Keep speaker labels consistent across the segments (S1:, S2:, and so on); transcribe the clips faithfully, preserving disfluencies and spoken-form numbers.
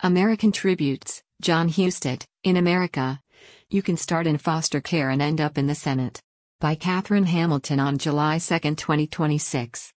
S1: American Tributes, John Husted, In America. You Can Start in Foster Care and End Up in the Senate. By Katherine Hamilton on July second, twenty twenty-six.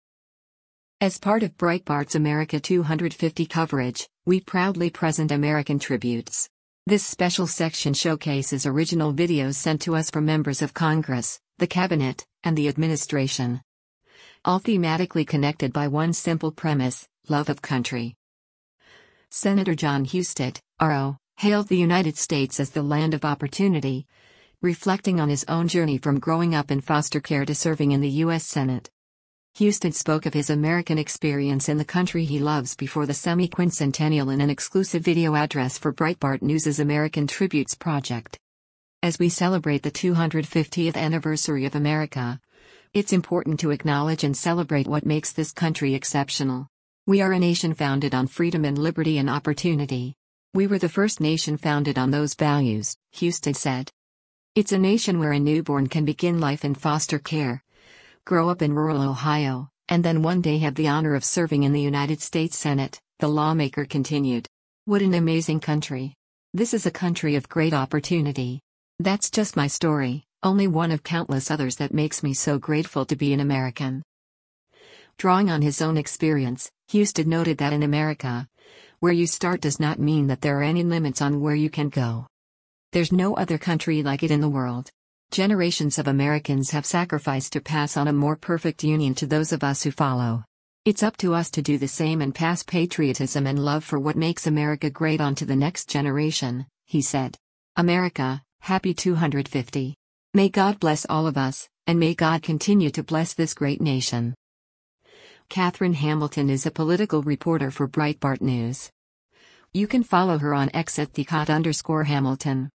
S1: As part of Breitbart's America two hundred fifty coverage, we proudly present American Tributes. This special section showcases original videos sent to us from members of Congress, the Cabinet, and the administration. All thematically connected by one simple premise: love of country. Senator John Husted, R O, hailed the United States as the land of opportunity, reflecting on his own journey from growing up in foster care to serving in the U S Senate. Husted spoke of his American experience in the country he loves before the semi-quincentennial in an exclusive video address for Breitbart News' American Tributes project. As we celebrate the two hundred fiftieth anniversary of America, it's important to acknowledge and celebrate what makes this country exceptional. We are a nation founded on freedom and liberty and opportunity. We were the first nation founded on those values, Husted said. It's a nation where a newborn can begin life in foster care, grow up in rural Ohio, and then one day have the honor of serving in the United States Senate, the lawmaker continued. What an amazing country. This is a country of great opportunity. That's just my story, only one of countless others that makes me so grateful to be an American. Drawing on his own experience, Husted noted that in America, where you start does not mean that there are any limits on where you can go. There's no other country like it in the world. Generations of Americans have sacrificed to pass on a more perfect union to those of us who follow. It's up to us to do the same and pass patriotism and love for what makes America great on to the next generation, he said. America, happy two hundred fifty. May God bless all of us, and may God continue to bless this great nation. Katherine Hamilton is a political reporter for Breitbart News. You can follow her on X at the Cot underscore Hamilton.